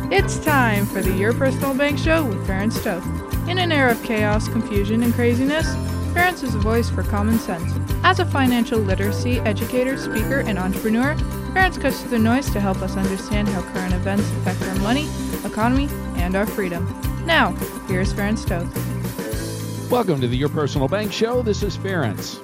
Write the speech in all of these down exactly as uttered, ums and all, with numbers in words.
It's time for the Your Personal Bank Show with Ferenc Toth. In an era of chaos, confusion, and craziness, Ferenc is a voice for common sense. As a financial literacy educator, speaker, and entrepreneur, Ferenc cuts through the noise to help us understand how current events affect our money, economy, and our freedom. Now, here's Ferenc Toth. Welcome to the Your Personal Bank Show. This is Ferenc.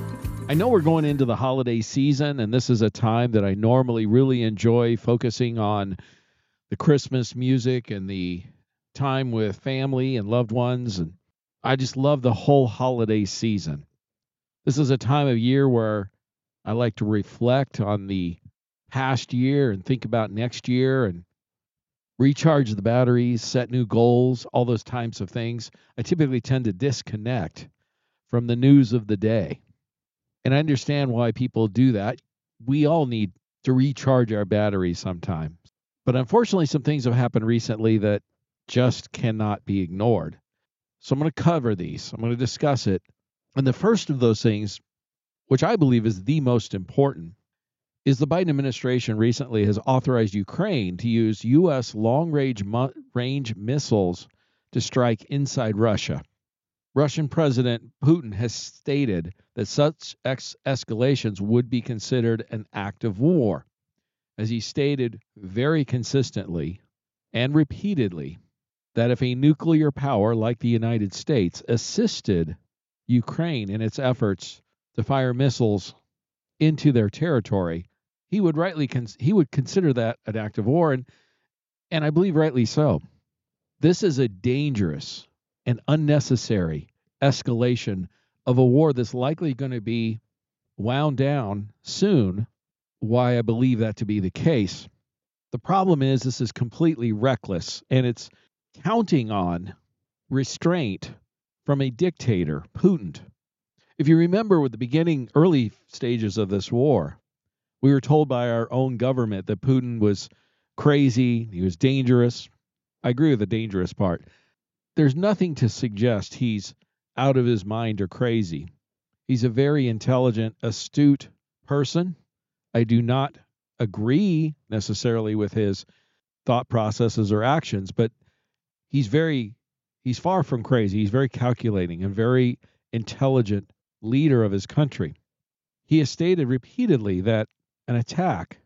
I know we're going into the holiday season, and this is a time that I normally really enjoy focusing on the Christmas music and the time with family and loved ones. And I just love the whole holiday season. This is a time of year where I like to reflect on the past year and think about next year and recharge the batteries, set new goals, all those types of things. I typically tend to disconnect from the news of the day. And I understand why people do that. We all need to recharge our batteries sometimes. But unfortunately, some things have happened recently that just cannot be ignored. So I'm going to cover these. I'm going to discuss it. And the first of those things, which I believe is the most important, is the Biden administration recently has authorized Ukraine to use U S long-range mu- range missiles to strike inside Russia. Russian President Putin has stated that such ex- escalations would be considered an act of war, as he stated very consistently and repeatedly that if a nuclear power like the United States assisted Ukraine in its efforts to fire missiles into their territory, he would rightly cons- he would consider that an act of war, and and I believe rightly so. This is a dangerous and unnecessary escalation of a war that's likely going to be wound down soon. Why I believe that to be the case. The problem is this is completely reckless, and it's counting on restraint from a dictator, Putin. If you remember with the beginning, early stages of this war, we were told by our own government that Putin was crazy, he was dangerous. I agree with the dangerous part. There's nothing to suggest he's out of his mind or crazy. He's a very intelligent, astute person. I do not agree necessarily with his thought processes or actions, but he's very, he's far from crazy. He's very calculating and very intelligent leader of his country. He has stated repeatedly that an attack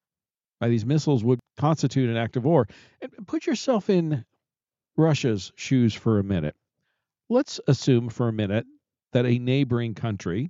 by these missiles would constitute an act of war. And put yourself in Russia's shoes for a minute. Let's assume for a minute that a neighboring country,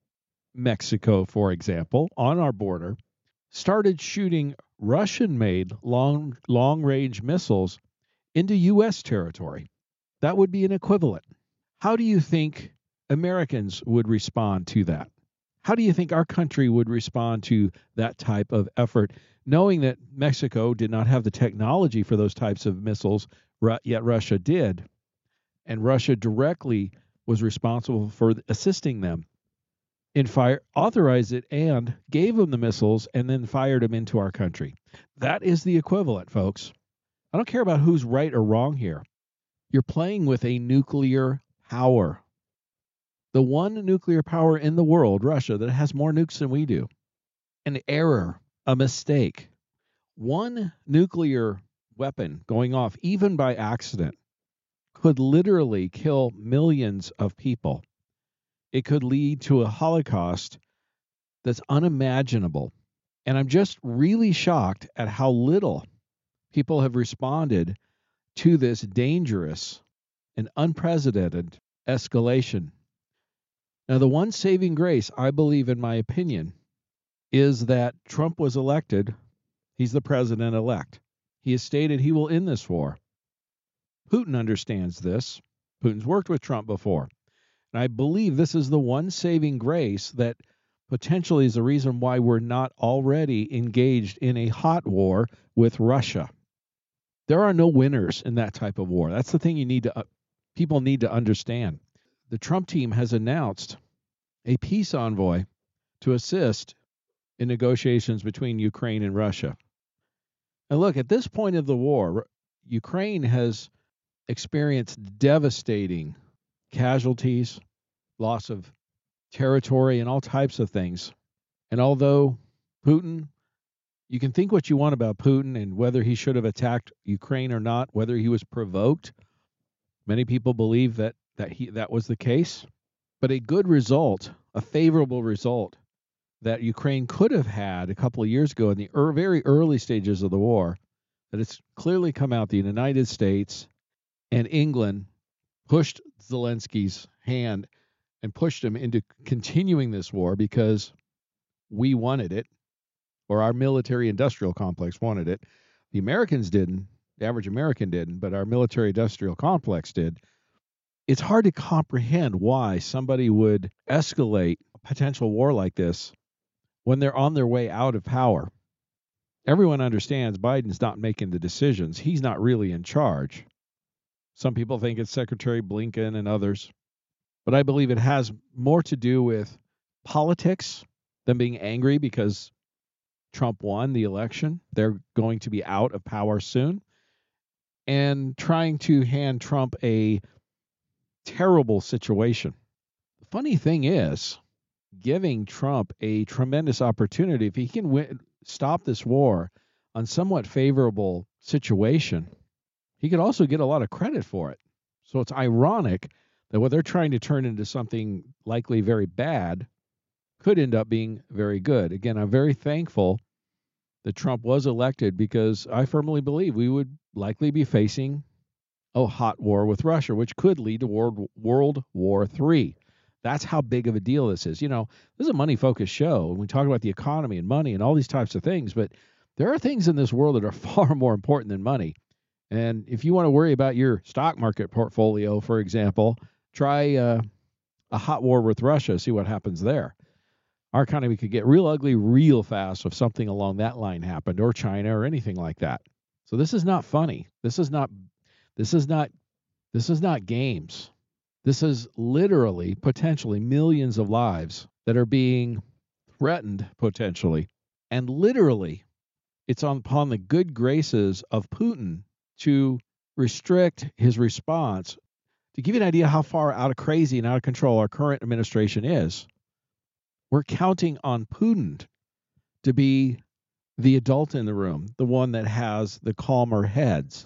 Mexico, for example, on our border, started shooting Russian-made long, long-range missiles into U S territory. That would be an equivalent. How do you think Americans would respond to that? How do you think our country would respond to that type of effort, knowing that Mexico did not have the technology for those types of missiles, yet Russia did, and Russia directly was responsible for assisting them in fire, authorized it and gave them the missiles and then fired them into our country? That is the equivalent, folks. I don't care about who's right or wrong here. You're playing with a nuclear power. The one nuclear power in the world, Russia, that has more nukes than we do. An error, a mistake. One nuclear weapon going off, even by accident, could literally kill millions of people. It could lead to a Holocaust that's unimaginable. And I'm just really shocked at how little people have responded to this dangerous and unprecedented escalation. Now, the one saving grace, I believe, in my opinion, is that Trump was elected. He's the president-elect. He has stated he will end this war. Putin understands this. Putin's worked with Trump before. And I believe this is the one saving grace that potentially is the reason why we're not already engaged in a hot war with Russia. There are no winners in that type of war. That's the thing you need to, uh, people need to understand. The Trump team has announced a peace envoy to assist in negotiations between Ukraine and Russia. And look, at this point of the war, Ukraine has experienced devastating casualties, loss of territory, and all types of things. And although Putin You can think what you want about Putin and whether he should have attacked Ukraine or not, whether he was provoked. Many people believe that that he that was the case. But a good result, a favorable result that Ukraine could have had a couple of years ago in the er, very early stages of the war, that it's clearly come out the United States and England pushed Zelensky's hand and pushed him into continuing this war because we wanted it, or our military industrial complex wanted it. The Americans didn't, the average American didn't, but our military industrial complex did. It's hard to comprehend why somebody would escalate a potential war like this when they're on their way out of power. Everyone understands Biden's not making the decisions. He's not really in charge. Some people think it's Secretary Blinken and others, but I believe it has more to do with politics than being angry because Trump won the election. They're going to be out of power soon, and trying to hand Trump a terrible situation. The funny thing is, giving Trump a tremendous opportunity, if he can win, stop this war on somewhat favorable situation, he could also get a lot of credit for it. So it's ironic that what they're trying to turn into something likely very bad could end up being very good. Again, I'm very thankful that Trump was elected because I firmly believe we would likely be facing a hot war with Russia, which could lead to World, World War Three. That's how big of a deal this is. You know, this is a money-focused show, and we talk about the economy and money and all these types of things, but there are things in this world that are far more important than money. And if you want to worry about your stock market portfolio, for example, try uh, a hot war with Russia, see what happens there. Our economy could get real ugly real fast if something along that line happened, or China or anything like that. So this is not funny. This is not this is not this is not games. This is literally potentially millions of lives that are being threatened potentially. And literally it's on, upon the good graces of Putin to restrict his response. To give you an idea how far out of crazy and out of control our current administration is, we're counting on Putin to be the adult in the room, the one that has the calmer heads.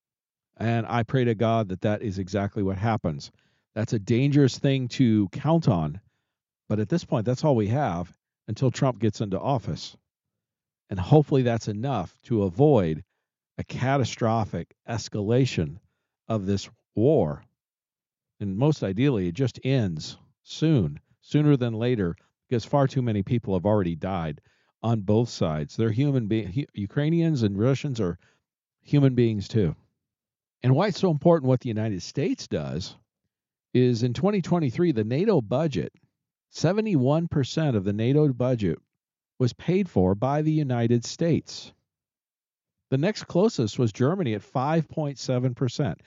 And I pray to God that that is exactly what happens. That's a dangerous thing to count on. But at this point, that's all we have until Trump gets into office. And hopefully that's enough to avoid a catastrophic escalation of this war. And most ideally, it just ends soon, sooner than later, because far too many people have already died on both sides. They're human beings. Ukrainians and Russians are human beings too. And why it's so important what the United States does is in twenty twenty-three, the NATO budget, seventy-one percent of the NATO budget was paid for by the United States. The next closest was Germany at five point seven percent.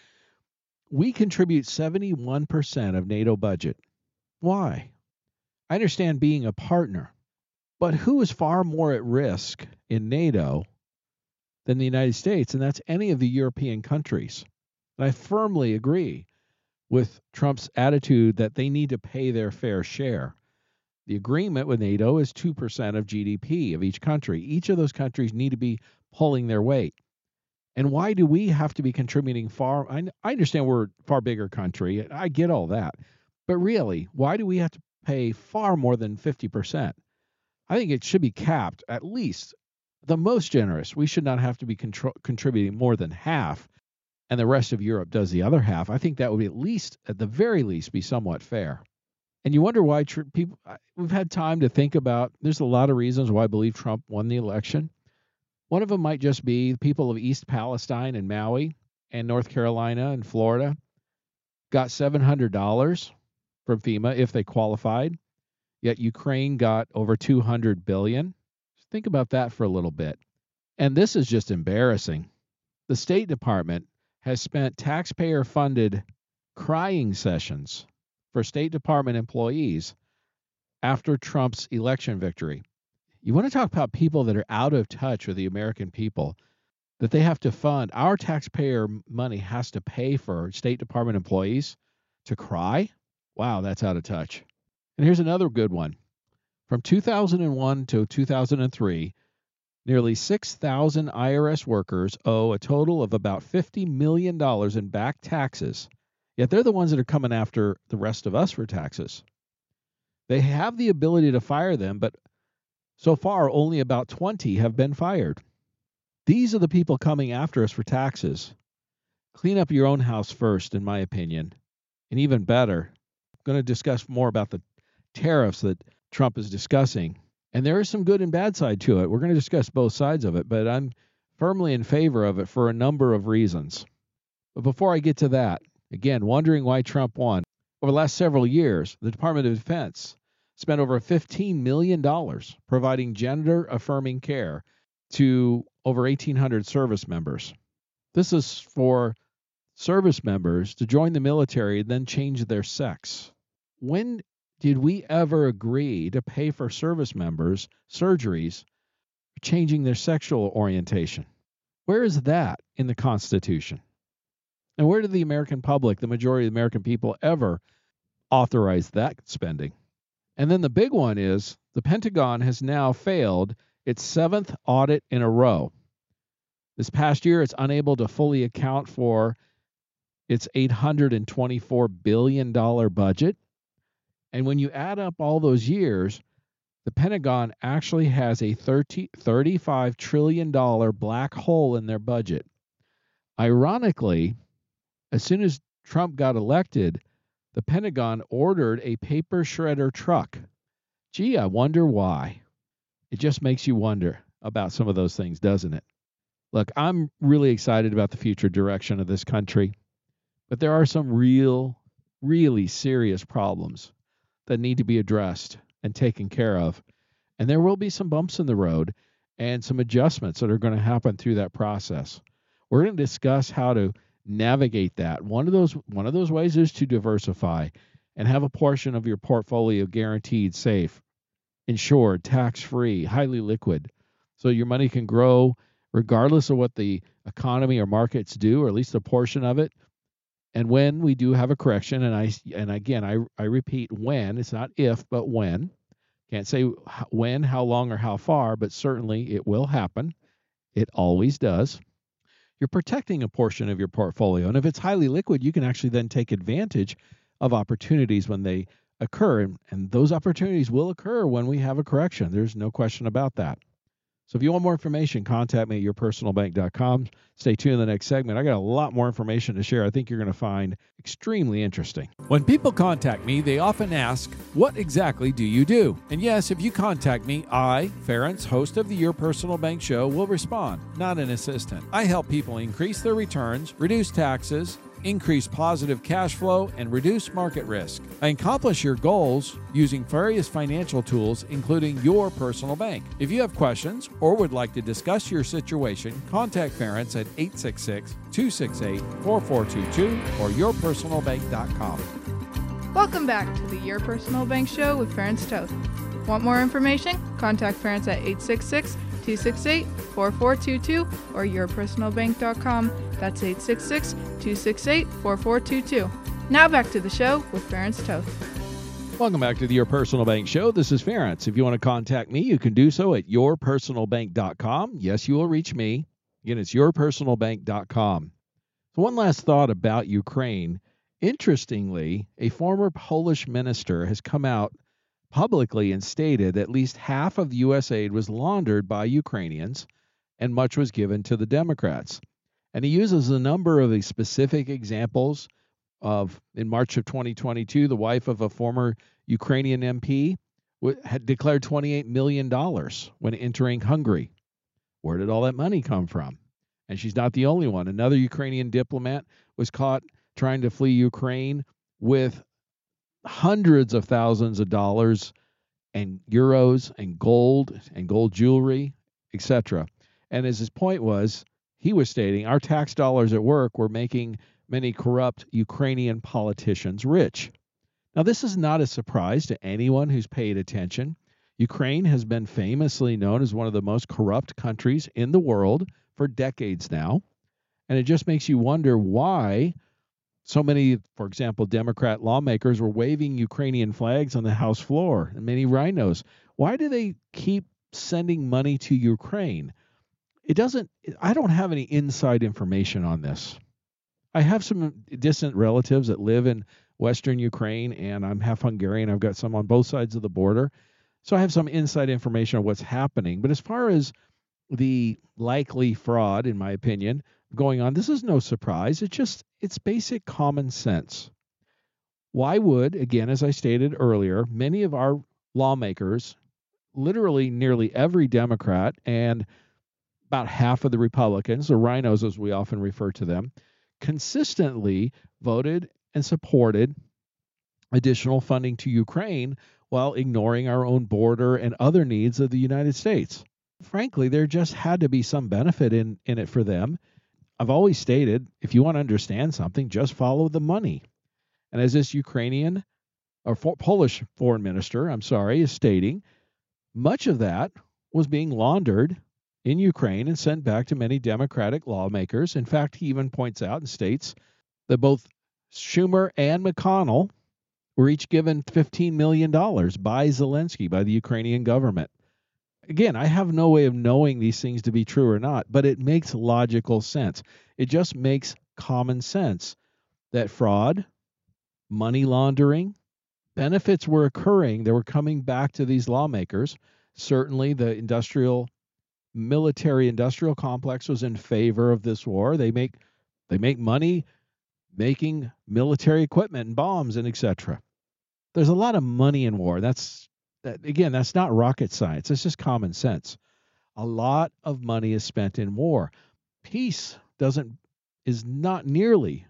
We contribute seventy-one percent of NATO budget. Why? I understand being a partner, but who is far more at risk in NATO than the United States? And that's any of the European countries. And I firmly agree with Trump's attitude that they need to pay their fair share. The agreement with NATO is two percent of G D P of each country. Each of those countries need to be pulling their weight. And why do we have to be contributing far? I, I understand we're a far bigger country. I get all that. But really, why do we have to pay far more than fifty percent? I think it should be capped at least the most generous. We should not have to be contro- contributing more than half, and the rest of Europe does the other half. I think that would be at least, at the very least, be somewhat fair. And you wonder why tr- people, we've had time to think about, there's a lot of reasons why I believe Trump won the election. One of them might just be the people of East Palestine and Maui and North Carolina and Florida got seven hundred dollars from FEMA if they qualified, yet Ukraine got over two hundred billion dollars. Just think about that for a little bit. And this is just embarrassing. The State Department has spent taxpayer-funded crying sessions for State Department employees after Trump's election victory. You want to talk about people that are out of touch with the American people, that they have to fund, our taxpayer money has to pay for State Department employees to cry? Wow, that's out of touch. And here's another good one. From two thousand one to two thousand three, Nearly six thousand I R S workers owe a total of about fifty million dollars in back taxes, yet they're the ones that are coming after the rest of us for taxes. They have the ability to fire them, but so far only about twenty have been fired. These are the people coming after us for taxes. Clean up your own house first, in my opinion. And even better, I'm going to discuss more about the tariffs that Trump is discussing. And there is some good and bad side to it. We're going to discuss both sides of it, but I'm firmly in favor of it for a number of reasons. But before I get to that, again, wondering why Trump won. Over the last several years, the Department of Defense spent over fifteen million dollars providing gender-affirming care to over eighteen hundred service members. This is for service members to join the military and then change their sex. When did we ever agree to pay for service members surgeries for changing their sexual orientation? Where is that in the Constitution? And where did the American public, the majority of the American people, ever authorize that spending? And then the big one is the Pentagon has now failed its seventh audit in a row. This past year, it's unable to fully account for its eight hundred twenty-four billion dollars budget. And when you add up all those years, the Pentagon actually has a thirty, thirty-five trillion dollars black hole in their budget. Ironically, as soon as Trump got elected, the Pentagon ordered a paper shredder truck. Gee, I wonder why. It just makes you wonder about some of those things, doesn't it? Look, I'm really excited about the future direction of this country, but there are some real, really serious problems that need to be addressed and taken care of. And there will be some bumps in the road and some adjustments that are going to happen through that process. We're going to discuss how to navigate that. One of those one of those ways is to diversify and have a portion of your portfolio guaranteed safe, insured, tax-free, highly liquid, so your money can grow regardless of what the economy or markets do, or at least a portion of it. And when we do have a correction, and I and again, I, I repeat, when, it's not if, but when. Can't say when, how long, or how far, but certainly it will happen. It always does. You're protecting a portion of your portfolio. And if it's highly liquid, you can actually then take advantage of opportunities when they occur. And, and those opportunities will occur when we have a correction. There's no question about that. So if you want more information, contact me at your personal bank dot com. Stay tuned in the next segment. I got a lot more information to share I think you're going to find extremely interesting. When people contact me, they often ask, what exactly do you do? And yes, if you contact me, I, Ference, host of the Your Personal Bank Show, will respond, not an assistant. I help people increase their returns, reduce taxes, increase positive cash flow, and reduce market risk. I accomplish your goals using various financial tools, including your personal bank. If you have questions or would like to discuss your situation, contact Ference at eight six six, two six eight, four four two two or your personal bank dot com. Welcome back to the Your Personal Bank Show with Ference Toth. Want more information? Contact Ference at eight six six, two six eight, four four two two or your personal bank dot com. That's eight six six, two six eight, four four two two. Now back to the show with Ference Toth. Welcome back to the Your Personal Bank Show. This is Ference. If you want to contact me, you can do so at your personal bank dot com. Yes, you will reach me. Again, it's your personal bank dot com. So one last thought about Ukraine. Interestingly, a former Polish minister has come out publicly and stated at least half of the U S aid was laundered by Ukrainians and much was given to the Democrats. And he uses a number of specific examples of, in March of twenty twenty-two, the wife of a former Ukrainian M P had declared twenty-eight million dollars when entering Hungary. Where did all that money come from? And she's not the only one. Another Ukrainian diplomat was caught trying to flee Ukraine with hundreds of thousands of dollars and euros and gold and gold jewelry, et cetera. And as his point was, he was stating, our tax dollars at work were making many corrupt Ukrainian politicians rich. Now, this is not a surprise to anyone who's paid attention. Ukraine has been famously known as one of the most corrupt countries in the world for decades now. And it just makes you wonder why so many, for example, Democrat lawmakers were waving Ukrainian flags on the House floor and many rhinos. Why do they keep sending money to Ukraine. It doesn't, I don't have any inside information on this. I have some distant relatives that live in Western Ukraine, and I'm half Hungarian. I've got some on both sides of the border. So I have some inside information on what's happening. But as far as the likely fraud, in my opinion, going on, this is no surprise. It's just, it's basic common sense. Why would, again, as I stated earlier, many of our lawmakers, literally nearly every Democrat and about half of the Republicans, the rhinos as we often refer to them, consistently voted and supported additional funding to Ukraine while ignoring our own border and other needs of the United States. Frankly, there just had to be some benefit in, in it for them. I've always stated, if you want to understand something, just follow the money. And as this Ukrainian or for, Polish foreign minister, I'm sorry, is stating, much of that was being laundered in Ukraine and sent back to many Democratic lawmakers. In fact, he even points out and states that both Schumer and McConnell were each given fifteen million dollars by Zelensky, by the Ukrainian government. Again, I have no way of knowing these things to be true or not, but it makes logical sense. It just makes common sense that fraud, money laundering, benefits were occurring. They were coming back to these lawmakers. Certainly, the industrial, military industrial complex was in favor of this war. They make they make money making military equipment and bombs and et cetera. There's a lot of money in war. That's that, again, that's not rocket science. It's just common sense. A lot of money is spent in war. Peace doesn't is not nearly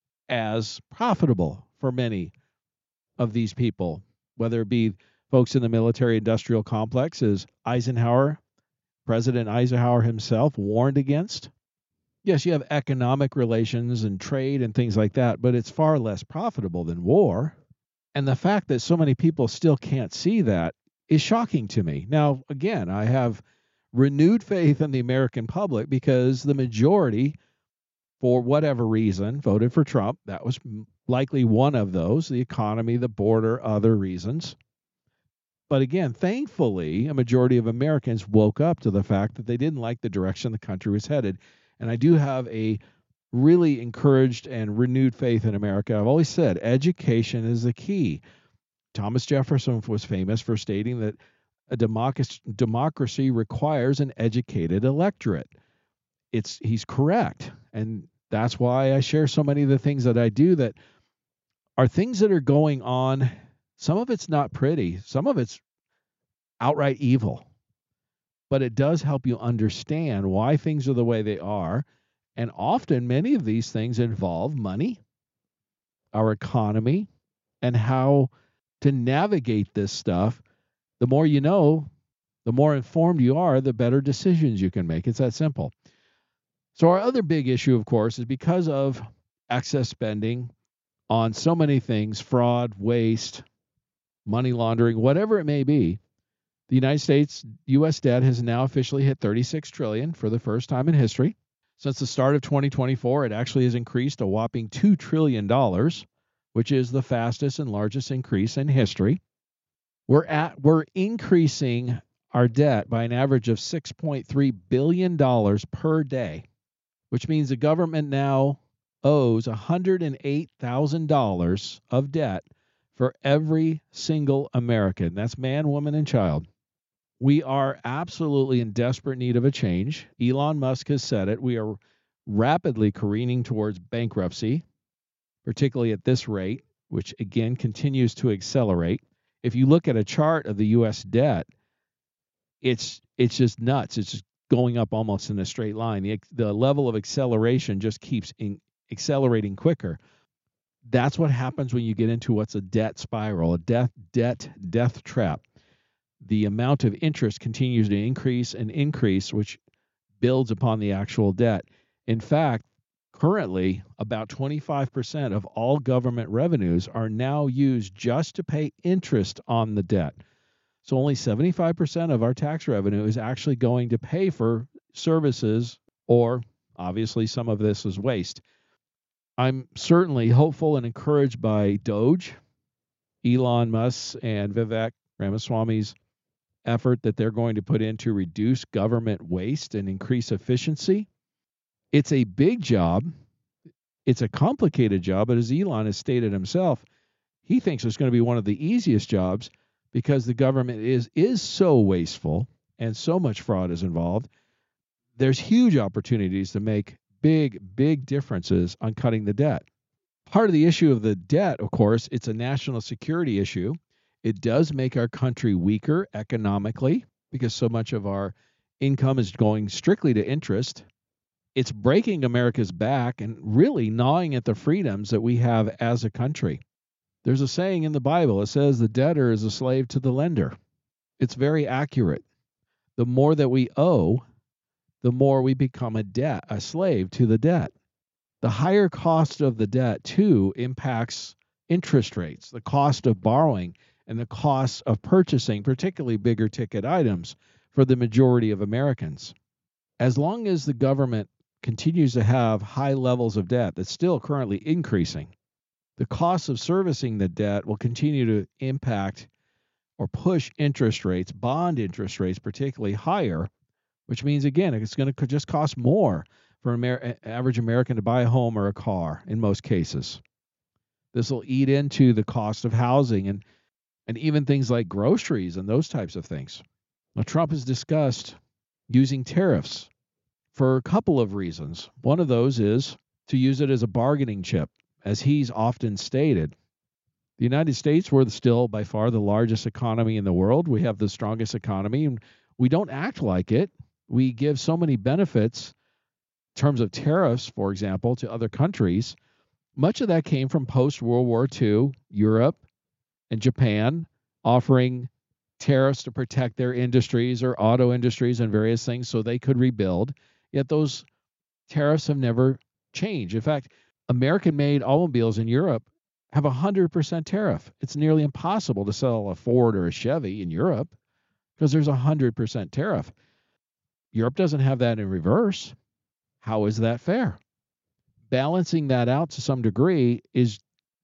as profitable for many of these people, whether it be folks in the military industrial complex, as Eisenhower, President Eisenhower himself, warned against. Yes, you have economic relations and trade and things like that, but it's far less profitable than war. And the fact that so many people still can't see that is shocking to me. Now, again, I have renewed faith in the American public because the majority, for whatever reason, voted for Trump. That was likely one of those, the economy, the border, other reasons. But again, thankfully, a majority of Americans woke up to the fact that they didn't like the direction the country was headed. And I do have a really encouraged and renewed faith in America. I've always said education is the key. Thomas Jefferson was famous for stating that a democracy, democracy requires an educated electorate. It's he's correct. And that's why I share so many of the things that I do that are things that are going on. Some of it's not pretty. Some of it's outright evil. But it does help you understand why things are the way they are. And often many of these things involve money, our economy, and how to navigate this stuff. The more you know, the more informed you are, the better decisions you can make. It's that simple. So our other big issue, of course, is because of excess spending on so many things, fraud, waste, money laundering, whatever it may be, the United States U S debt has now officially hit thirty-six trillion dollars for the first time in history. Since the start of twenty twenty-four, it actually has increased a whopping two trillion dollars, which is the fastest and largest increase in history. We're at we're increasing our debt by an average of six point three billion dollars per day, which means the government now owes one hundred eight thousand dollars of debt for every single American. That's man, woman, and child. We are absolutely in desperate need of a change. Elon Musk has said it. We are rapidly careening towards bankruptcy, particularly at this rate, which again continues to accelerate. If you look at a chart of the U S debt, it's it's just nuts. It's just going up almost in a straight line. The, the level of acceleration just keeps in, accelerating quicker. That's what happens when you get into what's a debt spiral, a death debt death trap. The amount of interest continues to increase and increase, which builds upon the actual debt. In fact, currently, about twenty-five percent of all government revenues are now used just to pay interest on the debt. So only seventy-five percent of our tax revenue is actually going to pay for services, or obviously some of this is waste. I'm certainly hopeful and encouraged by Doge, Elon Musk, and Vivek Ramaswamy's effort that they're going to put in to reduce government waste and increase efficiency. It's a big job. It's a complicated job, but as Elon has stated himself, he thinks it's going to be one of the easiest jobs because the government is is so wasteful and so much fraud is involved. There's huge opportunities to make big, big differences on cutting the debt. Part of the issue of the debt, of course, it's a national security issue. It does make our country weaker economically because so much of our income is going strictly to interest. It's breaking America's back and really gnawing at the freedoms that we have as a country. There's a saying in the Bible. It says the debtor is a slave to the lender. It's very accurate. The more that we owe, the more we become a debt, a slave to the debt. The higher cost of the debt, too, impacts interest rates, the cost of borrowing, and the cost of purchasing, particularly bigger ticket items, for the majority of Americans. As long as the government continues to have high levels of debt that's still currently increasing, the cost of servicing the debt will continue to impact or push interest rates, bond interest rates particularly higher, which means, again, it's going to just cost more for an Amer- average American to buy a home or a car in most cases. This will eat into the cost of housing and, and even things like groceries and those types of things. Now, Trump has discussed using tariffs for a couple of reasons. One of those is to use it as a bargaining chip, as he's often stated. The United States, we're still by far the largest economy in the world. We have the strongest economy, and we don't act like it. We give so many benefits in terms of tariffs, for example, to other countries. Much of that came from post-World War Two, Europe and Japan offering tariffs to protect their industries or auto industries and various things so they could rebuild. Yet those tariffs have never changed. In fact, American-made automobiles in Europe have a one hundred percent tariff. It's nearly impossible to sell a Ford or a Chevy in Europe because there's a one hundred percent tariff. Europe doesn't have that in reverse. How is that fair? Balancing that out to some degree is,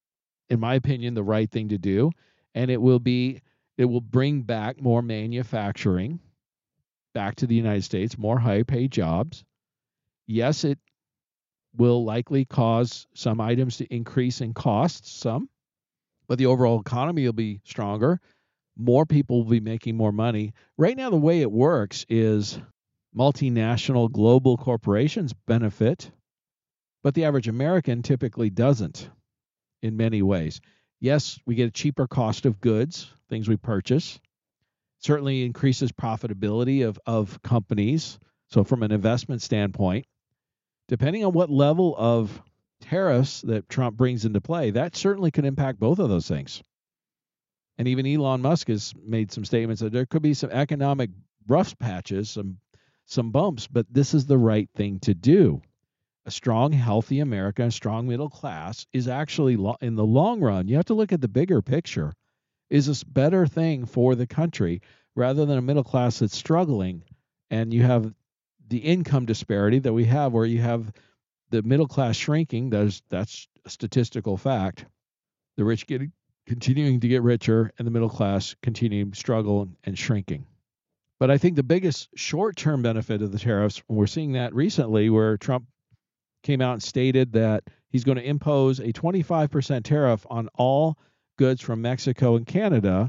in my opinion, the right thing to do, and it will be it will bring back more manufacturing back to the United States, more high-paid jobs. Yes, it will likely cause some items to increase in costs, some, but the overall economy will be stronger. More people will be making more money. Right now, the way it works is multinational global corporations benefit, but the average American typically doesn't in many ways. Yes, we get a cheaper cost of goods, things we purchase. Certainly increases profitability of, of companies. So from an investment standpoint, depending on what level of tariffs that Trump brings into play, that certainly could impact both of those things. And even Elon Musk has made some statements that there could be some economic rough patches, some some bumps, but this is the right thing to do. A strong, healthy America, a strong middle class is actually, lo- in the long run, you have to look at the bigger picture, is a better thing for the country rather than a middle class that's struggling. And you have the income disparity that we have where you have the middle class shrinking. That's, that's a statistical fact. The rich getting continuing to get richer and the middle class continuing to struggle and shrinking. But I think the biggest short-term benefit of the tariffs, we're seeing that recently where Trump came out and stated that he's going to impose a twenty-five percent tariff on all goods from Mexico and Canada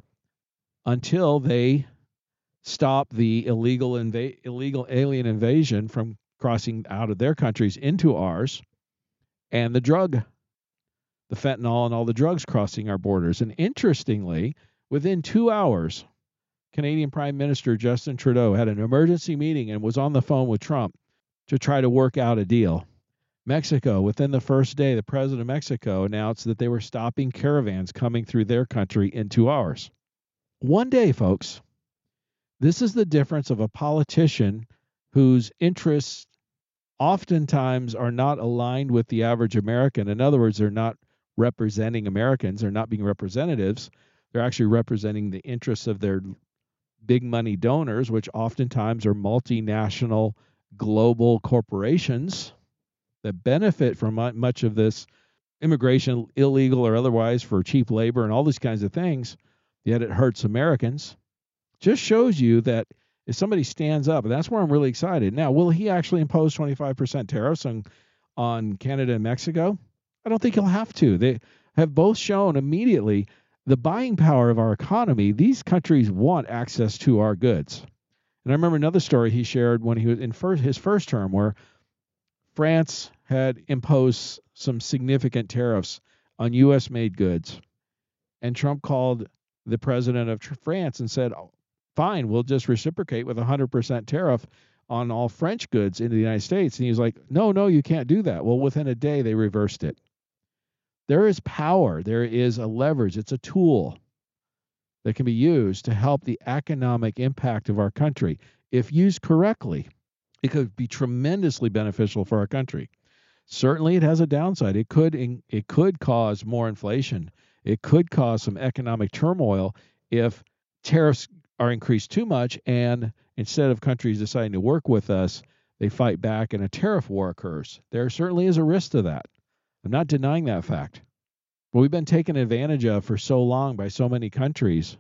until they stop the illegal inva- illegal alien invasion from crossing out of their countries into ours, and the drug, the fentanyl and all the drugs crossing our borders. And interestingly, within two hours, Canadian Prime Minister Justin Trudeau had an emergency meeting and was on the phone with Trump to try to work out a deal. Mexico, within the first day, the president of Mexico announced that they were stopping caravans coming through their country in two hours. One day, folks. This is the difference of a politician whose interests oftentimes are not aligned with the average American. In other words, they're not representing Americans. They're not being representatives. They're actually representing the interests of their big money donors, which oftentimes are multinational global corporations that benefit from much of this immigration, illegal or otherwise, for cheap labor and all these kinds of things, yet it hurts Americans. just shows you that if somebody stands up, and that's where I'm really excited. Now, will he actually impose twenty-five percent tariffs on, on Canada and Mexico? I don't think he'll have to. They have both shown immediately the buying power of our economy. These countries want access to our goods. And I remember another story he shared when he was in first, his first term, where France had imposed some significant tariffs on U S made goods. And Trump called the president of France and said, oh, fine, we'll just reciprocate with a one hundred percent tariff on all French goods into the United States. And he was like, no, no, you can't do that. Well, within a day, they reversed it. There is power. There is a leverage. It's a tool that can be used to help the economic impact of our country. If used correctly, it could be tremendously beneficial for our country. Certainly, it has a downside. It could it could cause more inflation. It could cause some economic turmoil if tariffs are increased too much, and instead of countries deciding to work with us, they fight back and a tariff war occurs. There certainly is a risk to that. I'm not denying that fact. But we've been taken advantage of for so long by so many countries.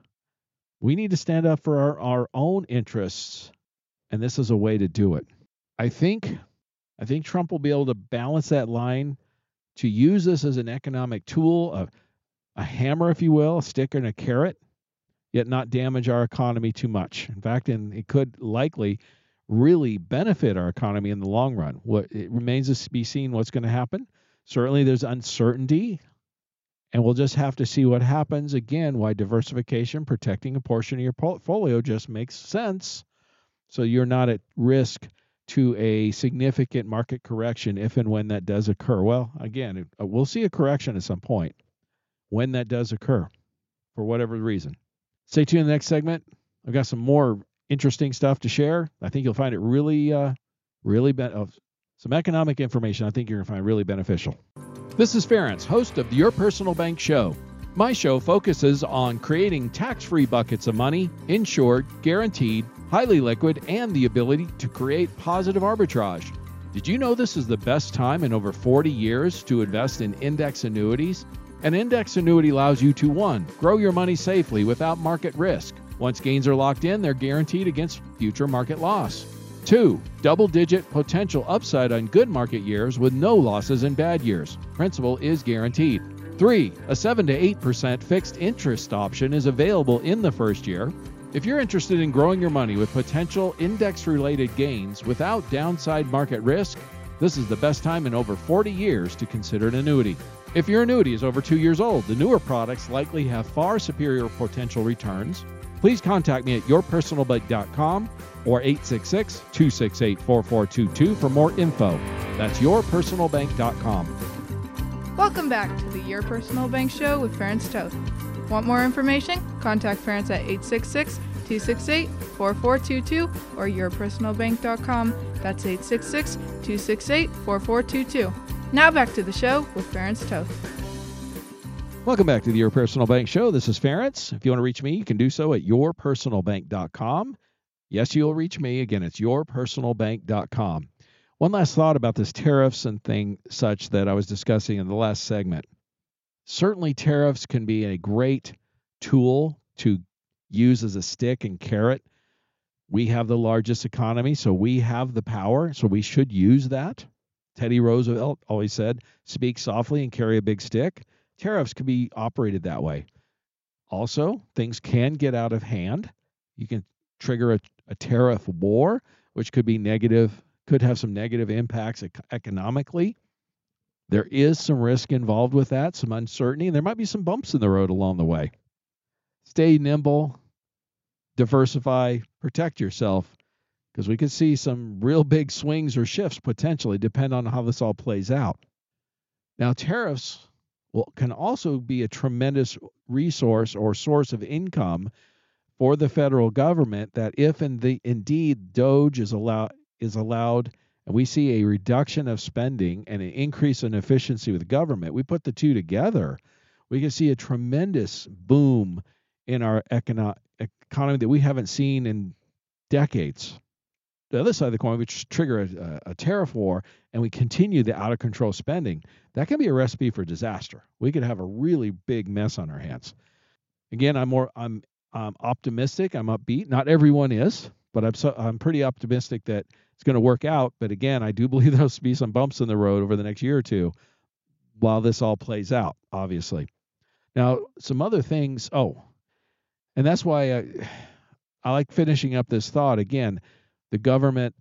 We need to stand up for our, our own interests, and this is a way to do it. I think, I think Trump will be able to balance that line to use this as an economic tool, a, a hammer, if you will, a stick and a carrot, yet not damage our economy too much. In fact, and it could likely really benefit our economy in the long run. What it remains to be seen what's going to happen. Certainly there's uncertainty, and we'll just have to see what happens. Again, why diversification, protecting a portion of your portfolio just makes sense, so you're not at risk to a significant market correction if and when that does occur. Well, again, we'll see a correction at some point when that does occur, for whatever reason. Stay tuned in the next segment. I've got some more interesting stuff to share. I think you'll find it really, uh, really be- uh, some economic information I think you're going to find really beneficial. This is Ference, host of the Your Personal Bank Show. My show focuses on creating tax-free buckets of money, insured, guaranteed, highly liquid, and the ability to create positive arbitrage. Did you know this is the best time in over forty years to invest in index annuities? An index annuity allows you to, one, grow your money safely without market risk. Once gains are locked in, they're guaranteed against future market loss. Two, double-digit potential upside on good market years with no losses in bad years. Principal is guaranteed. Three, a seven to eight percent fixed interest option is available in the first year. If you're interested in growing your money with potential index-related gains without downside market risk, this is the best time in over forty years to consider an annuity. If your annuity is over two years old, the newer products likely have far superior potential returns. Please contact me at your personal bank dot com or eight six six, two six eight, four four two two for more info. That's your personal bank dot com. Welcome back to the Your Personal Bank Show with Ference Toth. Want more information? Contact Ference at eight six six, two six eight, four four two two or your personal bank dot com. That's eight six six, two six eight, four four two two. Now back to the show with Ference Toth. Welcome back to the Your Personal Bank Show. This is Ference. If you want to reach me, you can do so at your personal bank dot com. Yes, you'll reach me. Again, it's your personal bank dot com. One last thought about this tariffs and thing such that I was discussing in the last segment. Certainly tariffs can be a great tool to use as a stick and carrot. We have the largest economy, so we have the power, so we should use that. Teddy Roosevelt always said, speak softly and carry a big stick. Tariffs can be operated that way. Also, things can get out of hand. You can trigger a, a tariff war, which could be negative, could have some negative impacts economically. There is some risk involved with that, some uncertainty, and there might be some bumps in the road along the way. Stay nimble, diversify, protect yourself, because we could see some real big swings or shifts potentially, depend on how this all plays out. Now, tariffs will, can also be a tremendous resource or source of income for the federal government, that if in the, indeed DOGE is, allow, is allowed and we see a reduction of spending and an increase in efficiency with the government, we put the two together, we can see a tremendous boom in our econo- economy that we haven't seen in decades. The other side of the coin, we trigger a, a tariff war and we continue the out-of-control spending. That can be a recipe for disaster. We could have a really big mess on our hands. Again, I'm more I'm I'm optimistic. I'm upbeat. Not everyone is, but I'm so, I'm pretty optimistic that it's going to work out. But again, I do believe there'll be some bumps in the road over the next year or two while this all plays out, obviously. Now, some other things. Oh, and that's why I, I like finishing up this thought. Again, the government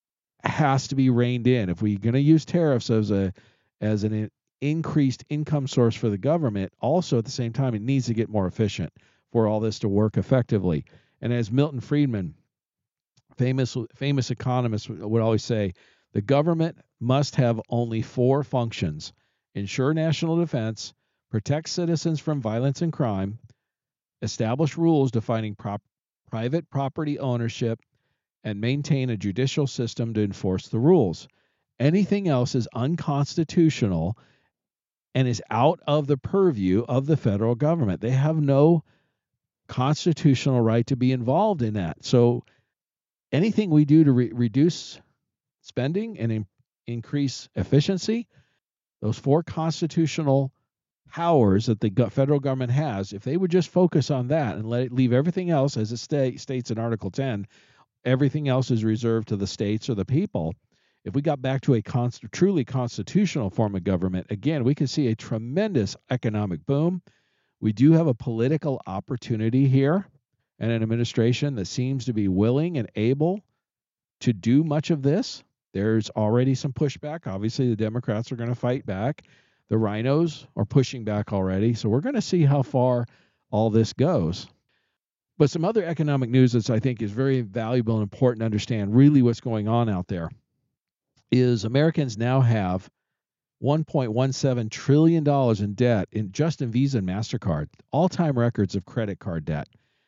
has to be reined in. If we're going to use tariffs as a as an increased income source for the government, also at the same time, it needs to get more efficient for all this to work effectively. And as Milton Friedman, famous famous economist, would always say, the government must have only four functions: ensure national defense, protect citizens from violence and crime, establish rules defining prop, private property ownership, and maintain a judicial system to enforce the rules. Anything else is unconstitutional and is out of the purview of the federal government. They have no constitutional right to be involved in that. So anything we do to re- reduce spending and in- increase efficiency, those four constitutional powers that the go- federal government has, if they would just focus on that and let it leave everything else, as it sta- states in Article ten, everything else is reserved to the states or the people. If we got back to a const- truly constitutional form of government, again, we could see a tremendous economic boom. We do have a political opportunity here and an administration that seems to be willing and able to do much of this. There's already some pushback. Obviously, the Democrats are going to fight back. The rhinos are pushing back already. So we're going to see how far all this goes. But some other economic news that I think is very valuable and important to understand really what's going on out there is Americans now have one point one seven trillion dollars in debt in just in Visa and MasterCard, all-time records of credit card debt.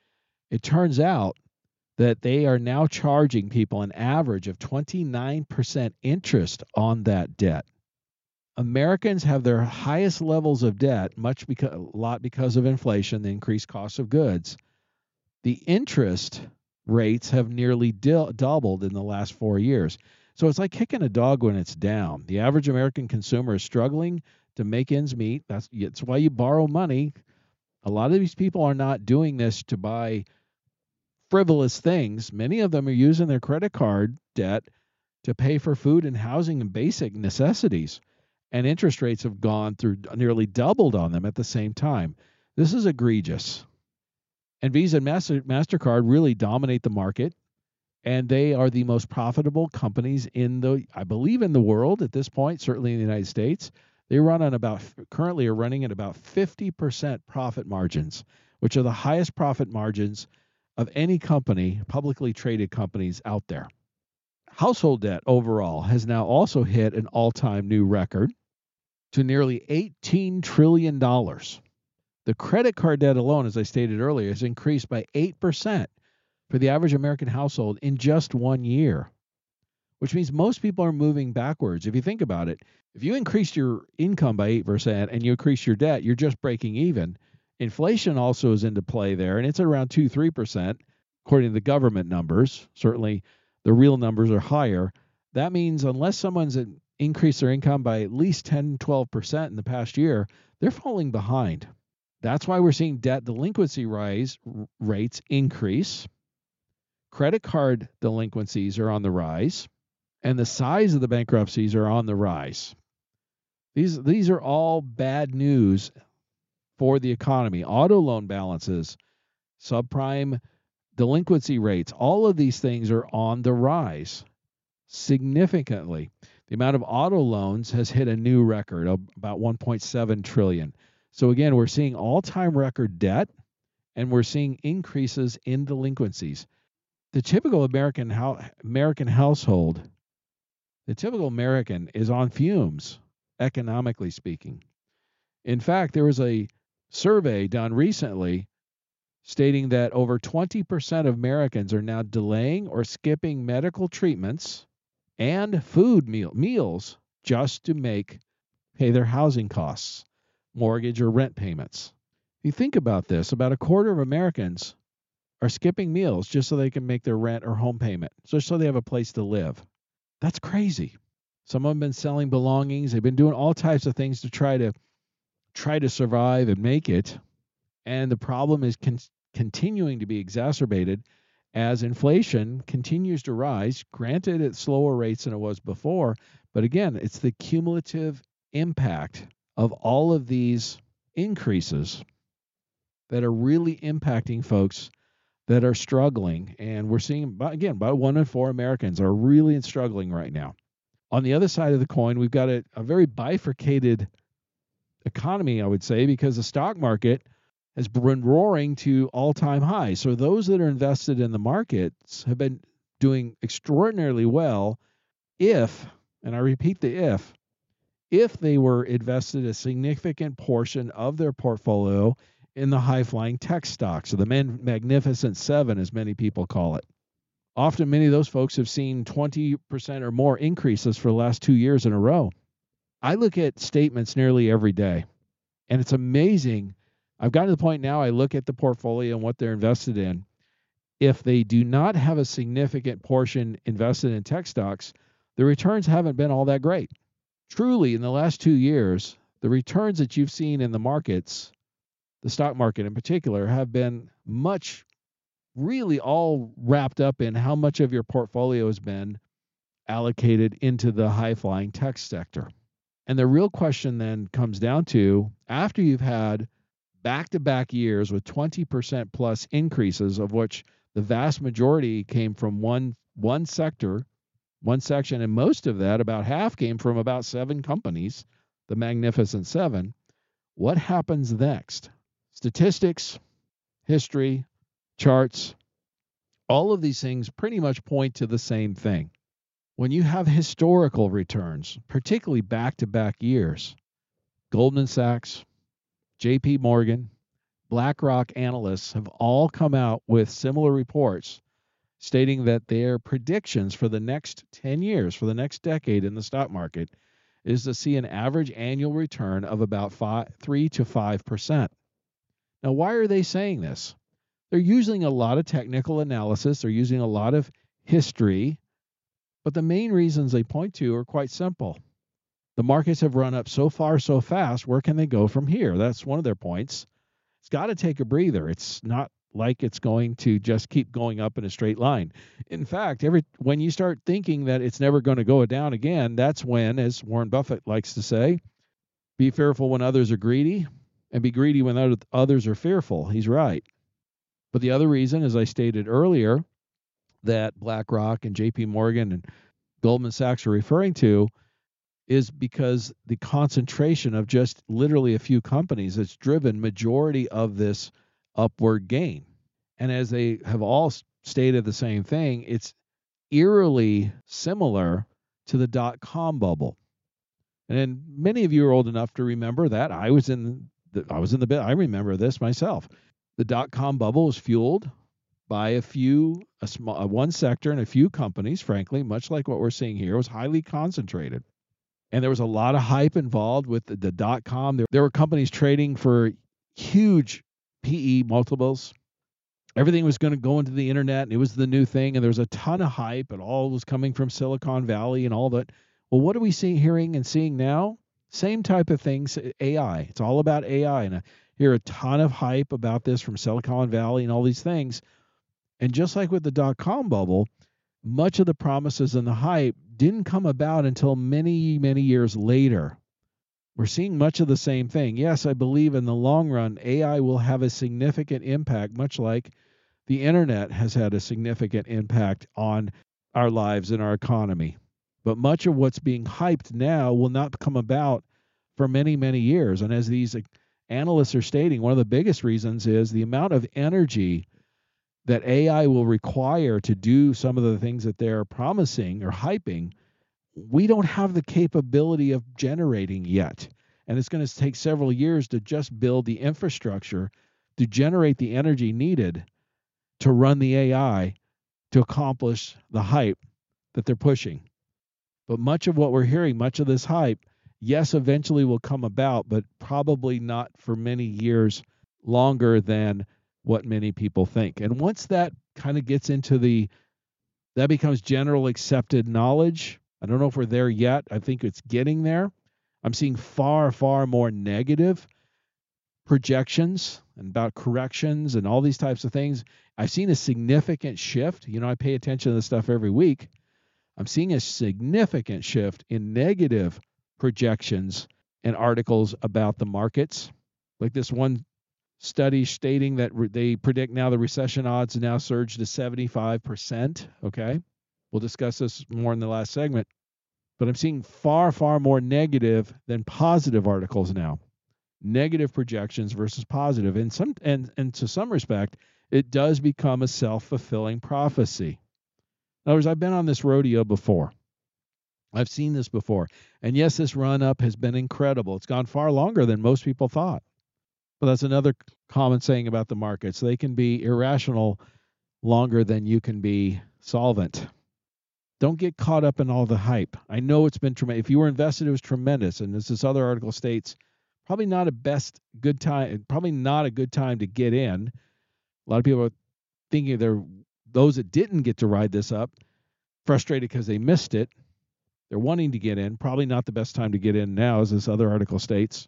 It turns out that they are now charging people an average of twenty-nine percent interest on that debt. Americans have their highest levels of debt, much because, a lot because of inflation, the increased cost of goods. The interest rates have nearly di- doubled in the last four years. So it's like kicking a dog when it's down. The average American consumer is struggling to make ends meet. That's, that's why you borrow money. A lot of these people are not doing this to buy frivolous things. Many of them are using their credit card debt to pay for food and housing and basic necessities. And interest rates have gone through, nearly doubled on them at the same time. This is egregious. And Visa and Master, MasterCard really dominate the market. And they are the most profitable companies in the, I believe, in the world at this point, certainly in the United States. They run on about, currently are running at about fifty percent profit margins, which are the highest profit margins of any company, publicly traded companies out there. Household debt overall has now also hit an all-time new record to nearly eighteen trillion dollars. The credit card debt alone, as I stated earlier, has increased by eight percent for the average American household in just one year, which means most people are moving backwards. If you think about it, if you increase your income by eight percent and you increase your debt, you're just breaking even. Inflation also is into play there, and it's at around two to three percent, according to the government numbers. Certainly, the real numbers are higher. That means unless someone's increased their income by at least ten, twelve percent in the past year, they're falling behind. That's why we're seeing debt delinquency rise rates increase. Credit card delinquencies are on the rise, and the size of the bankruptcies are on the rise. These, these are all bad news for the economy. Auto loan balances, subprime delinquency rates, all of these things are on the rise significantly. The amount of auto loans has hit a new record of about one point seven trillion dollars. So again, we're seeing all-time record debt, and we're seeing increases in delinquencies. The typical American ho- American household, the typical American is on fumes, economically speaking. In fact, there was a survey done recently stating that over twenty percent of Americans are now delaying or skipping medical treatments and food meal, meals just to make pay their housing costs, mortgage or rent payments. If you think about this, about a quarter of Americans are skipping meals just so they can make their rent or home payment, just so they have a place to live. That's crazy. Some of them have been selling belongings. They've been doing all types of things to try to try to survive and make it. And the problem is con- continuing to be exacerbated as inflation continues to rise, granted at slower rates than it was before. But again, it's the cumulative impact of all of these increases that are really impacting folks that are struggling. And we're seeing, again, about one in four Americans are really struggling right now. On the other side of the coin, we've got a, a very bifurcated economy, I would say, because the stock market has been roaring to all-time highs. So those that are invested in the markets have been doing extraordinarily well if, and I repeat the if, if they were invested a significant portion of their portfolio in the high-flying tech stocks, or the Magnificent Seven, as many people call it. Often, many of those folks have seen twenty percent or more increases for the last two years in a row. I look at statements nearly every day, and it's amazing. I've gotten to the point now I look at the portfolio and what they're invested in. If they do not have a significant portion invested in tech stocks, the returns haven't been all that great. Truly, in the last two years, the returns that you've seen in the markets, the stock market in particular, have been much, really all wrapped up in how much of your portfolio has been allocated into the high-flying tech sector. And the real question then comes down to, after you've had back-to-back years with twenty percent plus increases, of which the vast majority came from one one sector, one section, and most of that, about half, came from about seven companies, the Magnificent Seven. What happens next? Statistics, history, charts, all of these things pretty much point to the same thing. When you have historical returns, particularly back-to-back years, Goldman Sachs, J P Morgan, BlackRock analysts have all come out with similar reports stating that their predictions for the next ten years, for the next decade in the stock market, is to see an average annual return of about five, three to five percent. Now, why are they saying this? They're using a lot of technical analysis. They're using a lot of history. But the main reasons they point to are quite simple. The markets have run up so far, so fast. Where can they go from here? That's one of their points. It's got to take a breather. It's not like it's going to just keep going up in a straight line. In fact, every when you start thinking that it's never going to go down again, that's when, as Warren Buffett likes to say, be fearful when others are greedy and be greedy when others are fearful. He's right. But the other reason, as I stated earlier, that BlackRock and J P Morgan and Goldman Sachs are referring to is because the concentration of just literally a few companies has driven majority of this upward gain. And as they have all stated the same thing, it's eerily similar to the dot-com bubble. And many of you are old enough to remember that. I was in the, I was in the bit. I remember this myself. The dot-com bubble was fueled by a few, a small, a one sector and a few companies, frankly, much like what we're seeing here. It was highly concentrated. And there was a lot of hype involved with the, the dot-com. There, there were companies trading for huge P E multiples. Everything was going to go into the internet, and it was the new thing, and there was a ton of hype, and all was coming from Silicon Valley and all that. Well, what are we seeing, hearing, and seeing now? Same type of things, A I. It's all about A I, and I hear a ton of hype about this from Silicon Valley and all these things. And just like with the dot-com bubble, much of the promises and the hype didn't come about until many, many years later. We're seeing much of the same thing. Yes, I believe in the long run, A I will have a significant impact, much like the internet has had a significant impact on our lives and our economy. But much of what's being hyped now will not come about for many, many years. And as these analysts are stating, one of the biggest reasons is the amount of energy that A I will require to do some of the things that they're promising or hyping. We don't have the capability of generating yet. And it's going to take several years to just build the infrastructure to generate the energy needed to run the A I to accomplish the hype that they're pushing. But much of what we're hearing, much of this hype, yes, eventually will come about, but probably not for many years longer than what many people think. And once that kind of gets into the, that becomes general accepted knowledge. I don't know if we're there yet. I think it's getting there. I'm seeing far, far more negative projections and about corrections and all these types of things. I've seen a significant shift. You know, I pay attention to this stuff every week. I'm seeing a significant shift in negative projections and articles about the markets. Like this one study stating that re- they predict now the recession odds now surge to seventy-five percent. Okay. We'll discuss this more in the last segment. But I'm seeing far, far more negative than positive articles now. Negative projections versus positive. And some and, and to some respect, it does become a self-fulfilling prophecy. In other words, I've been on this rodeo before. I've seen this before. And yes, this run-up has been incredible. It's gone far longer than most people thought. But that's another common saying about the markets. They can be irrational longer than you can be solvent. Don't get caught up in all the hype. I know it's been tremendous. If you were invested, it was tremendous. And as this other article states, probably not a best good time, probably not a good time to get in. A lot of people are thinking they're those that didn't get to ride this up, frustrated because they missed it. They're wanting to get in. Probably not the best time to get in now, as this other article states.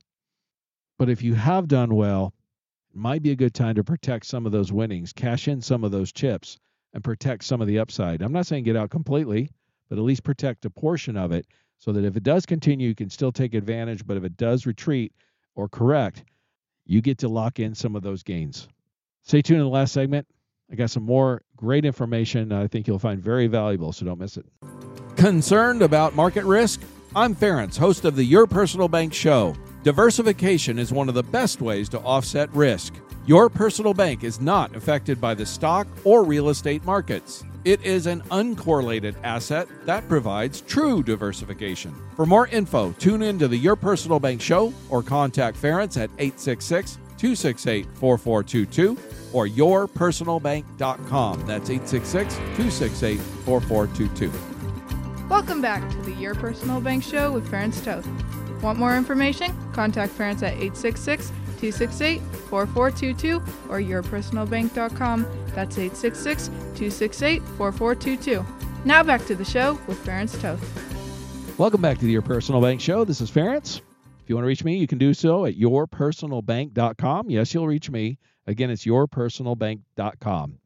But if you have done well, it might be a good time to protect some of those winnings, cash in some of those chips, and protect some of the upside. I'm not saying get out completely, but at least protect a portion of it so that if it does continue, you can still take advantage. But if it does retreat or correct, you get to lock in some of those gains. Stay tuned in the last segment. I got some more great information I think you'll find very valuable, so don't miss it. Concerned about market risk? I'm Ference, host of the Your Personal Bank Show. Diversification is one of the best ways to offset risk. Your personal bank is not affected by the stock or real estate markets. It is an uncorrelated asset that provides true diversification. For more info, tune in to the Your Personal Bank Show or contact Ference at eight six six, two six eight, four four two two or your personal bank dot com. That's eight six six, two six eight, four four two two. Welcome back to the Your Personal Bank Show with Ference Toth. Want more information? Contact Ference at eight six six, two six eight, four four two two or your personal bank dot com. That's eight six six, two six eight, four four two two. Now back to the show with Ference Toth. Welcome back to the Your Personal Bank Show. This is Ference. If you want to reach me, you can do so at your personal bank dot com. Yes, you'll reach me. Again, it's your personal bank dot com.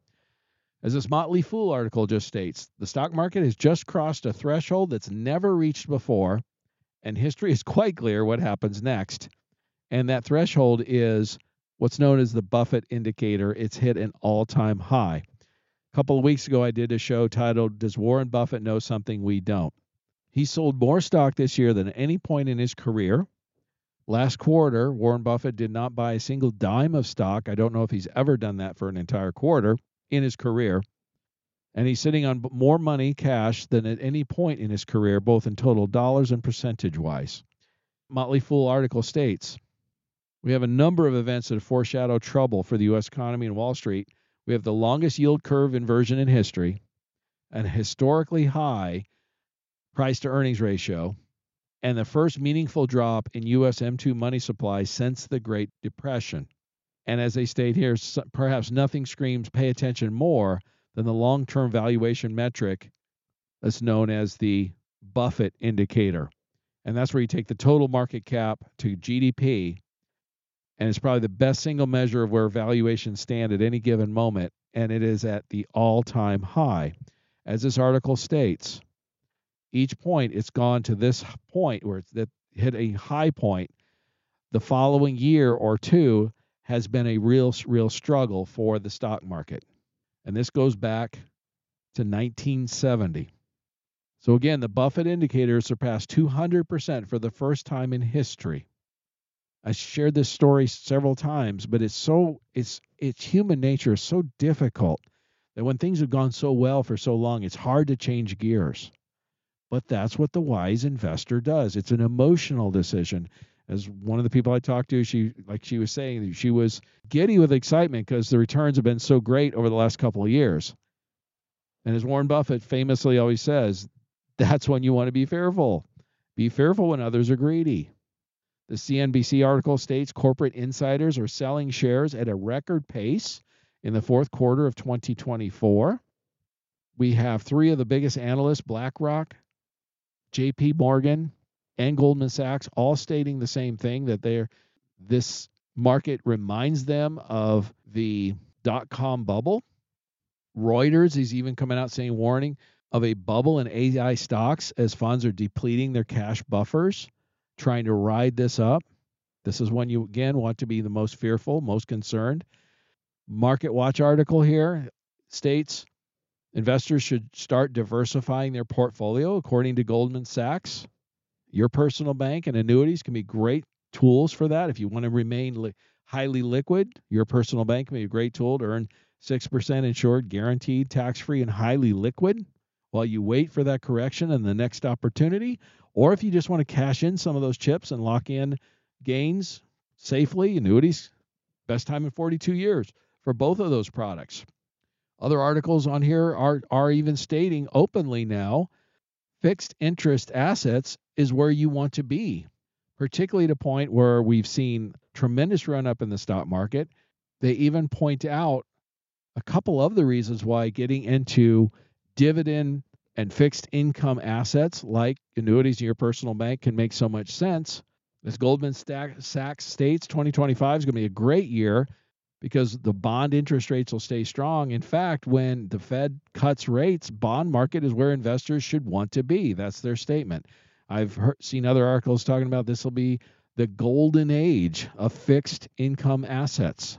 As this Motley Fool article just states, the stock market has just crossed a threshold that's never reached before, and history is quite clear what happens next. And that threshold is what's known as the Buffett indicator. It's hit an all-time high. A couple of weeks ago, I did a show titled, Does Warren Buffett Know Something We Don't? He sold more stock this year than at any point in his career. Last quarter, Warren Buffett did not buy a single dime of stock. I don't know if he's ever done that for an entire quarter in his career. And he's sitting on more money, cash, than at any point in his career, both in total dollars and percentage-wise. Motley Fool article states, we have a number of events that foreshadow trouble for the U S economy and Wall Street. We have the longest yield curve inversion in history, an historically high price-to-earnings ratio, and the first meaningful drop in U S M two money supply since the Great Depression. And as they state here, perhaps nothing screams pay attention more than the long-term valuation metric that's known as the Buffett indicator. And that's where you take the total market cap to G D P, and it's probably the best single measure of where valuations stand at any given moment, and it is at the all-time high. As this article states, each point it's gone to this point where it's that hit a high point. The following year or two has been a real, real struggle for the stock market. And this goes back to nineteen seventy. So again, the Buffett indicator surpassed two hundred percent for the first time in history. I shared this story several times, but it's so it's it's human nature is so difficult that when things have gone so well for so long, it's hard to change gears. But that's what the wise investor does. It's an emotional decision. As one of the people I talked to, she like she was saying, she was giddy with excitement because the returns have been so great over the last couple of years. And as Warren Buffett famously always says, that's when you want to be fearful. Be fearful when others are greedy. The C N B C article states corporate insiders are selling shares at a record pace in the fourth quarter of twenty twenty-four. We have three of the biggest analysts, BlackRock, J P Morgan, and Goldman Sachs, all stating the same thing, that they're this Market reminds them of the dot-com bubble. Reuters is even coming out saying warning of a bubble in A I stocks as funds are depleting their cash buffers, trying to ride this up. This is when you, again, want to be the most fearful, most concerned. Market Watch article here states investors should start diversifying their portfolio, according to Goldman Sachs. Your personal bank and annuities can be great tools for that. If you want to remain li- highly liquid, your personal bank can be a great tool to earn six percent insured, guaranteed, tax-free, and highly liquid while you wait for that correction and the next opportunity. Or if you just want to cash in some of those chips and lock in gains safely, annuities, best time in forty-two years for both of those products. Other articles on here are, are even stating openly now, fixed interest assets is where you want to be, particularly to a point where we've seen tremendous run up in the stock market. They even point out a couple of the reasons why getting into dividend and fixed income assets like annuities in your personal bank can make so much sense. As Goldman Sachs states, twenty twenty-five is going to be a great year because the bond interest rates will stay strong. In fact, when the Fed cuts rates, bond market is where investors should want to be. That's their statement. I've heard, seen other articles talking about this will be the golden age of fixed income assets.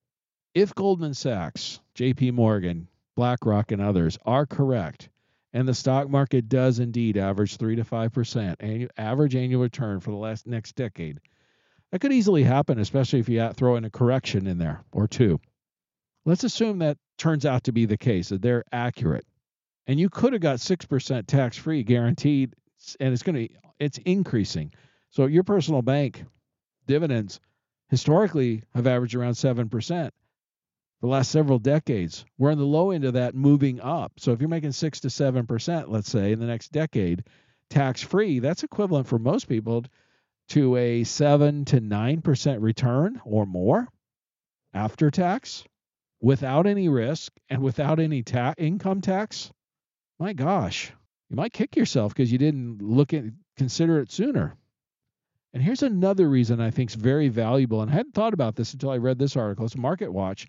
If Goldman Sachs, J P Morgan, BlackRock, and others are correct, and the stock market does indeed average three to five percent annual, average annual return for the last next decade, that could easily happen, especially if you throw in a correction in there or two. Let's assume that turns out to be the case, that they're accurate. And you could have got six percent tax-free guaranteed, and it's going to it's increasing. So your personal bank dividends historically have averaged around seven percent for the last several decades. We're on the low end of that, moving up. So if you're making six to seven percent, let's say, in the next decade, tax-free, that's equivalent for most people to a seven to nine percent return or more after tax, without any risk and without any ta- income tax. My gosh, you might kick yourself because you didn't look at consider it sooner. And here's another reason I think is very valuable, and I hadn't thought about this until I read this article. It's Market Watch.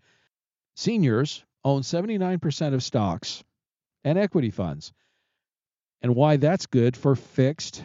Seniors own seventy-nine percent of stocks and equity funds, and why that's good for fixed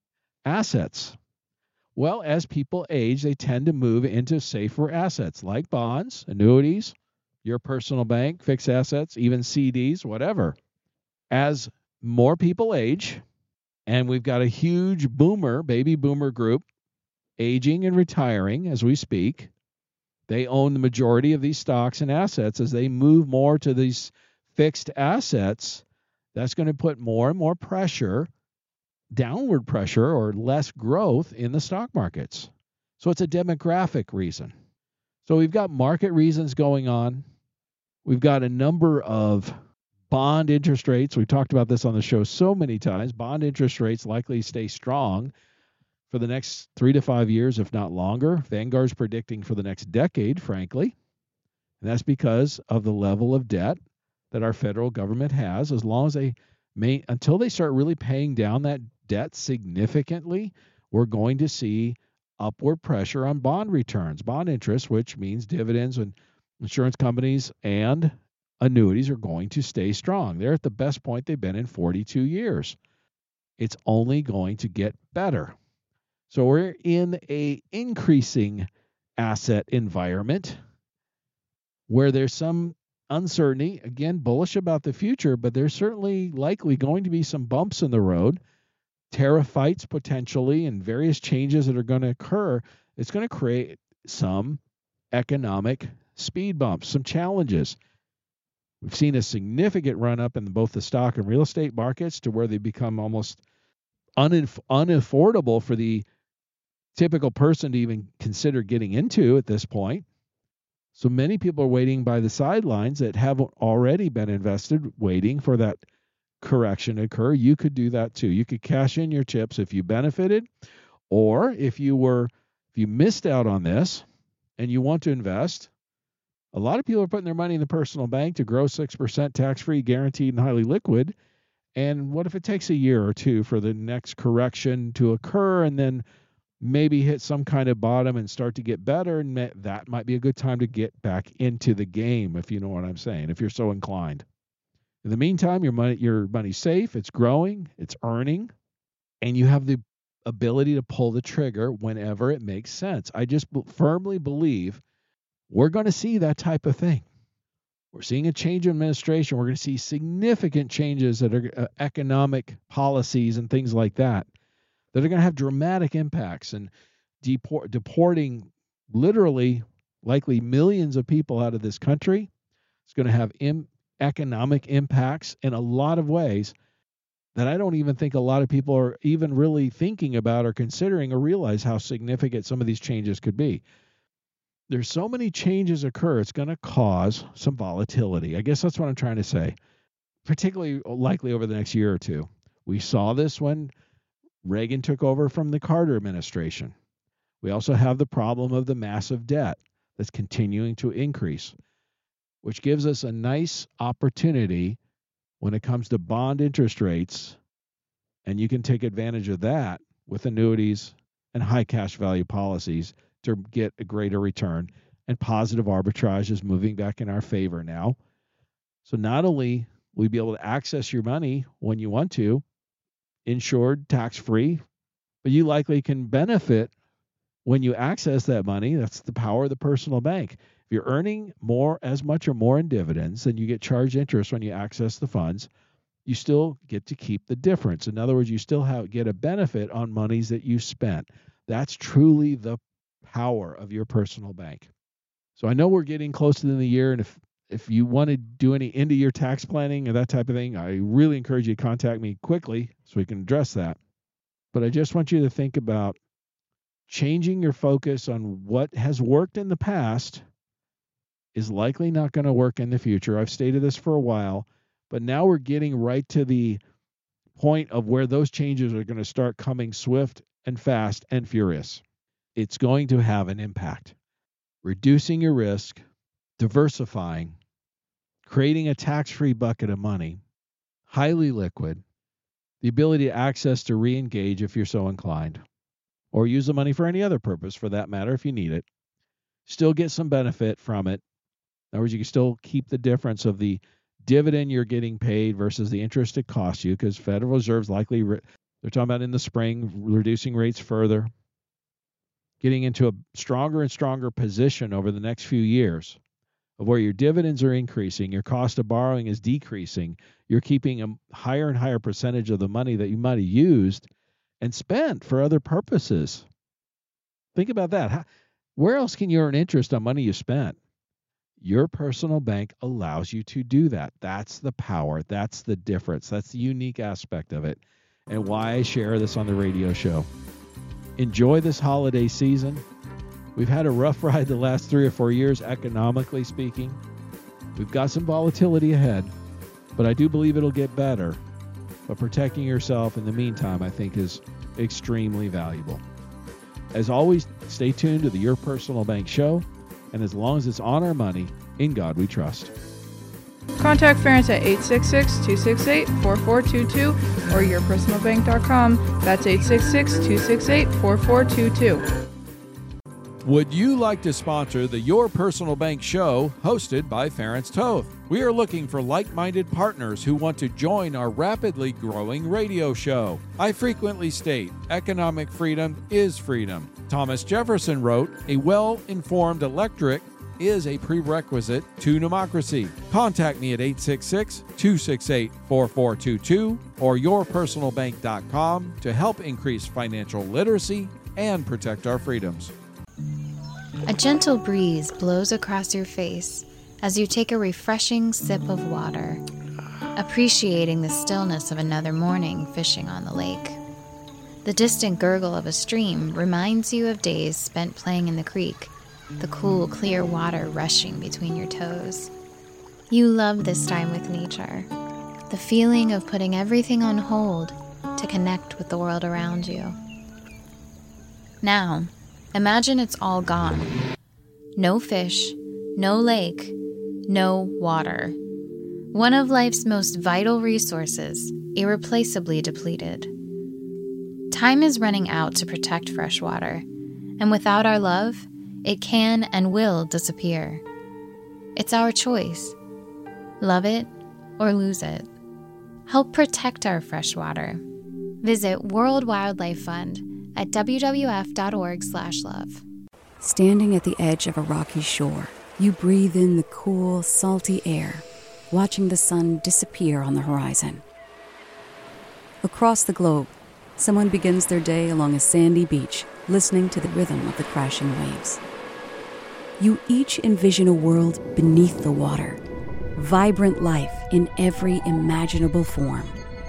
assets. Well, as people age, they tend to move into safer assets like bonds, annuities, your personal bank, fixed assets, even C Ds, whatever. As more people age, and we've got a huge boomer, baby boomer group, aging and retiring as we speak, they own the majority of these stocks and assets. As they move more to these fixed assets, that's going to put more and more pressure, downward pressure or less growth in the stock markets. So it's a demographic reason. So we've got market reasons going on. We've got a number of bond interest rates. We've talked about this on the show so many times. Bond interest rates likely stay strong for the next three to five years, if not longer. Vanguard's predicting for the next decade, frankly. And that's because of the level of debt that our federal government has. As long as they may, until they start really paying down that debt significantly, we're going to see upward pressure on bond returns, bond interest, which means dividends and insurance companies and annuities are going to stay strong. They're at the best point they've been in forty-two years. It's only going to get better. So we're in a increasing asset environment where there's some uncertainty, again, bullish about the future, but there's certainly likely going to be some bumps in the road, tariff fights potentially, and various changes that are going to occur. It's going to create some economic speed bumps, some challenges. We've seen a significant run up in both the stock and real estate markets to where they become almost unaff- unaffordable for the typical person to even consider getting into at this point. So many people are waiting by the sidelines that haven't already been invested, waiting for that correction to occur. You could do that too. You could cash in your chips if you benefited, or if you were, if you missed out on this and you want to invest. A lot of people are putting their money in the personal bank to grow six percent tax-free, guaranteed, and highly liquid. And what if it takes a year or two for the next correction to occur, and then maybe hit some kind of bottom and start to get better, and that might be a good time to get back into the game, if you know what I'm saying, if you're so inclined. In the meantime, your money, your money's safe, it's growing, it's earning, and you have the ability to pull the trigger whenever it makes sense. I just b- firmly believe we're going to see that type of thing. We're seeing a change in administration. We're going to see significant changes that are uh, economic policies and things like that that are going to have dramatic impacts and deport, deporting literally likely millions of people out of this country. It's going to have im- economic impacts in a lot of ways that I don't even think a lot of people are even really thinking about or considering or realize how significant some of these changes could be. There's so many changes occur, it's going to cause some volatility. I guess that's what I'm trying to say, particularly likely over the next year or two. We saw this when Reagan took over from the Carter administration. We also have the problem of the massive debt that's continuing to increase, which gives us a nice opportunity when it comes to bond interest rates, and you can take advantage of that with annuities and high cash value policies to get a greater return, and positive arbitrage is moving back in our favor now. So not only will you be able to access your money when you want to, insured, tax-free, but you likely can benefit when you access that money. That's the power of the personal bank. If you're earning more, as much or more in dividends, then you get charged interest when you access the funds. You still get to keep the difference. In other words, you still have, get a benefit on monies that you spent. That's truly the power of your personal bank. So I know we're getting close to the end of the year, and if if you want to do any end of year tax planning or that type of thing, I really encourage you to contact me quickly so we can address that. But I just want you to think about changing your focus on what has worked in the past is likely not going to work in the future. I've stated this for a while, but now we're getting right to the point of where those changes are going to start coming swift and fast and furious. It's going to have an impact. Reducing your risk, diversifying, creating a tax-free bucket of money, highly liquid, the ability to access to re-engage if you're so inclined, or use the money for any other purpose for that matter if you need it. Still get some benefit from it. In other words, you can still keep the difference of the dividend you're getting paid versus the interest it costs you, because Federal Reserve's likely, re- they're talking about in the spring, reducing rates further, getting into a stronger and stronger position over the next few years of where your dividends are increasing, your cost of borrowing is decreasing, you're keeping a higher and higher percentage of the money that you might have used and spent for other purposes. Think about that. How, where else can you earn interest on money you spent? Your personal bank allows you to do that. That's the power. That's the difference. That's the unique aspect of it, and why I share this on the radio show. Enjoy this holiday season. We've had a rough ride the last three or four years, economically speaking. We've got some volatility ahead, but I do believe it'll get better. But protecting yourself in the meantime, I think, is extremely valuable. As always, stay tuned to the Your Personal Bank Show, and as long as it's on our money, in God we trust. Contact Ference at eight six six, two six eight, four four two two or your personal bank dot com. That's eight six six, two six eight, four four two two. Would you like to sponsor the Your Personal Bank Show hosted by Ference Toth? We are looking for like-minded partners who want to join our rapidly growing radio show. I frequently state, economic freedom is freedom. Thomas Jefferson wrote, a well-informed electorate is a prerequisite to democracy. Contact me at eight six six, two six eight, four four two two or your personal bank dot com to help increase financial literacy and protect our freedoms. A gentle breeze blows across your face as you take a refreshing sip of water, appreciating the stillness of another morning fishing on the lake. The distant gurgle of a stream reminds you of days spent playing in the creek, the cool, clear water rushing between your toes. You love this time with nature, the feeling of putting everything on hold to connect with the world around you. Now, imagine it's all gone. No fish, no lake, no water. One of life's most vital resources, irreplaceably depleted. Time is running out to protect freshwater, and without our love, it can and will disappear. It's our choice. Love it or lose it. Help protect our freshwater. Visit World Wildlife Fund at w w f dot org slash love. Standing at the edge of a rocky shore, you breathe in the cool, salty air, watching the sun disappear on the horizon. Across the globe, someone begins their day along a sandy beach, listening to the rhythm of the crashing waves. You each envision a world beneath the water, vibrant life in every imaginable form.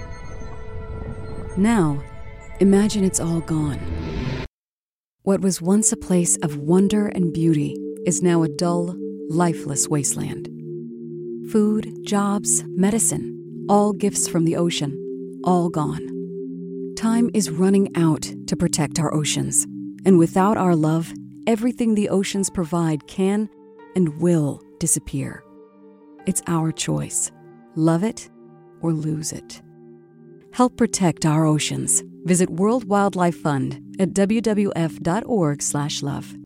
Now, imagine it's all gone. What was once a place of wonder and beauty is now a dull, lifeless wasteland. Food, jobs, medicine, all gifts from the ocean, all gone. Time is running out to protect our oceans, and without our love, everything the oceans provide can and will disappear. It's our choice. Love it or lose it. Help protect our oceans. Visit World Wildlife Fund at w w f dot org slash love.